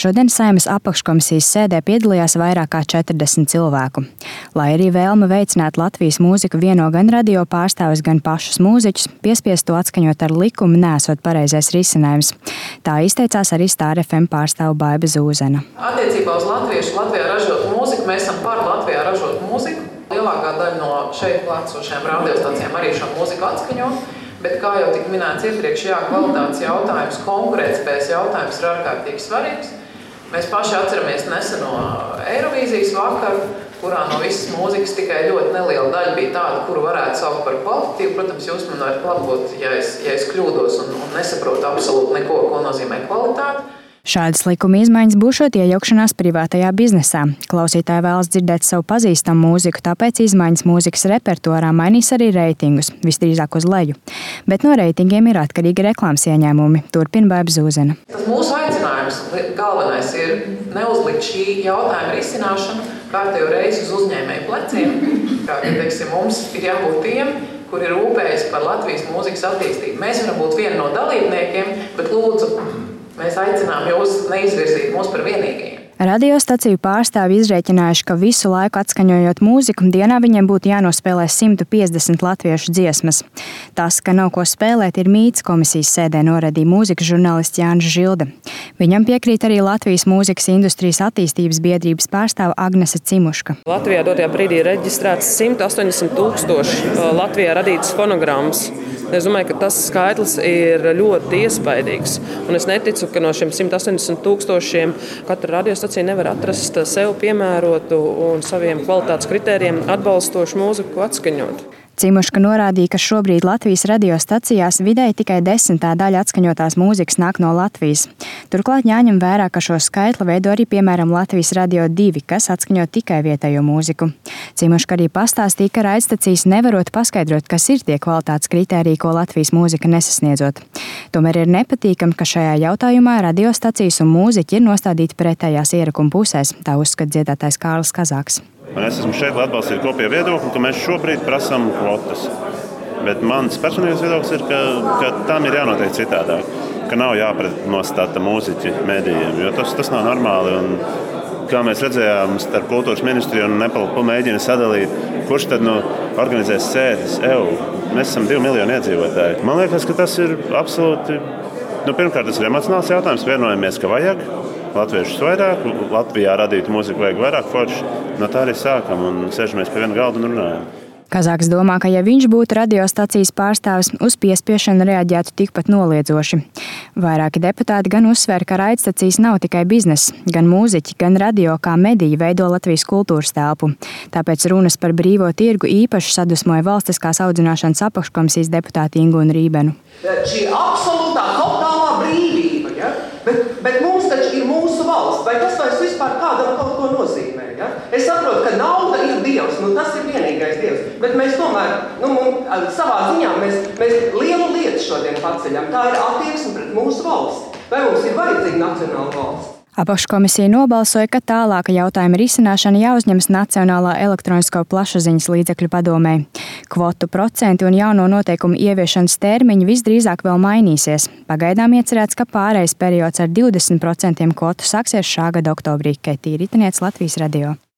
Šodien Saeimas apakškomisijas sēdē piedalījās vairāk kā 40 cilvēku. Lai arī vēlme veicināt Latvijas mūziku vieno gan radio pārstāvis, gan pašus mūziķus, piespiest to atskaņot ar likumu nesot pareizais risinājums. Tā izteicās arī Star FM pārstāve Baiba Zūzena. Attiecībā uz latviešu Latvijā ražot mūziku, mēs esam par Latvijā ražot mūziku. Lielākā daļa no šeit klātsošajām radiostacijām arī šo mūziku atskaņo. Bet, kā jau tika minēts iepriekš, kvalitātes jautājums, konkurētspējas jautājums ir ārkārtīgi svarīgs. Mēs paši atceramies neseno Eirovīzijas vakaru, kurā no visas mūzikas tikai ļoti neliela daļa bija tāda, kuru varētu saukt par kvalitatīvu. Protams, jūs man varat labot, ja es kļūdos un nesaprotu absolūti neko, ko nozīmē kvalitāte. Šādas likuma izmaiņas būšot iejaukšanās privātajā biznesā. Klausītāji vēlas dzirdēt savu pazīstamu mūziku, tāpēc izmaiņas mūzikas repertuārā mainīs arī reitingus, visdrīzāk uz leju. Bet no reitingiem ir atkarīgi reklāmas ieņēmumi, turpina Baiba Zūzena. Tas mūsu aicinājums galvenais ir neuzlikt šī jautājuma risināšanu kārtējo reizi uz uzņēmēju pleciem. Kā, teiksim, mums ir jābūt tiem, kuri rūpējas par Latvijas mūzikas attīstību. Mēs varam būt vieni no dalībniekiem, bet lūdzu, mēs aicinām jūs neizvirzīt mūs par vienīgajiem. Radiostaciju pārstāvi izrēķinājuši, ka visu laiku atskaņojot mūziku, dienā viņiem būtu jānospēlē 150 latviešu dziesmas. Tas, ka nav ko spēlēt, ir mīts, komisijas sēdē norādīja mūzikas žurnālists Jānis Žilde. Viņam piekrīt arī Latvijas mūzikas industrijas attīstības biedrības pārstāve Agnese Cimuška. Latvijā dotajā brīdī ir reģistrēts 180 000 Latvijā radītas fonogrammas. Es domāju, ka tas skaitlis ir ļoti iespaidīgs. Un es neticu, ka no šiem 180 000 katra radiostacija nevar atrast sev piemērotu un saviem kvalitātes kritērijiem atbalstošu mūziku atskaņot. Cimuška norādīja, ka šobrīd Latvijas radiostacijās vidēji tikai 10. daļa atskaņotās mūzikas nāk no Latvijas. Turklāt jāņem vērā, ka šo skaitli veido arī, piemēram, Latvijas Radio 2, kas atskaņo tikai vietējo mūziku. Cimuška arī pastāstīja, ka raidstacijas nevarot paskaidrot, kas ir tie kvalitātes kritēriji, ko Latvijas mūzika nesasniedzot. Tomēr ir nepatīkami, ka šajā jautājumā radiostacijas un mūziķi ir nostādīti pretējās ierakuma pusēs, tā uzskata dziedātājs Kārlis Kazāks. Es esmu šeit, lai atbalstītu kopējo viedokli, ka mēs šobrīd prasām kvotas. Bet mans personīgais viedoklis ir, ka tam ir jānotiek citādāk, ka nav jāpretnostata mūziķi medijiem, jo tas nav normāli. Un, kā mēs redzējām, starp kultūras ministriju un Nepālu mēģina sadalīt, kurš tad organizēs sēdes. Mēs esam 2 miljoni iedzīvotāji. Man liekas, ka tas ir absolūti, pirmkārt, tas ir emocionāls jautājums, vienojamies, ka vajag. Latviešus vairāk, Latvijā radītu mūziku vajag vairāk forši. No tā arī sākam un sēžamies pie viena galda un runājam. Kazāks domā, ka ja viņš būtu radiostacijas pārstāvis, uz piespiešanu reaģētu tikpat noliedzoši. Vairāki deputāti gan uzsver, ka raidstacijas nav tikai bizness, gan mūziķi, gan radio kā mediji veido Latvijas kultūras telpu. Tāpēc runas par brīvo tirgu īpaši sadusmoja Valstiskās audzināšanas apakškomisijas deputāti Ingu un Rībenu. Šī absolūtā totālā brīvība, ja? Bet mums taču ir mūsu valsts, vai tas vairs vispār kādam kaut ko nozīmē? Ja? Es saprotu, ka nauda ir Dievs, tas ir vienīgais Dievs, bet mēs tomēr, savā ziņā mēs lielu lietu šodien paceļam. Tā ir attieksme pret mūsu valsti. Vai mums ir vajadzīga nacionāla valsts? Apakškomisija nobalsoja, ka tālāka jautājuma risināšana jāuzņemas Nacionālā elektronisko plašsaziņas līdzekļu padomē. Kvotu procenti un jauno noteikumu ieviešanas termiņi visdrīzāk vēl mainīsies. Pagaidām iecerēts, ka pārejas periods ar 20% kvotu sāksies šā gada oktobrī, Keitija Ritiniece, Latvijas radio.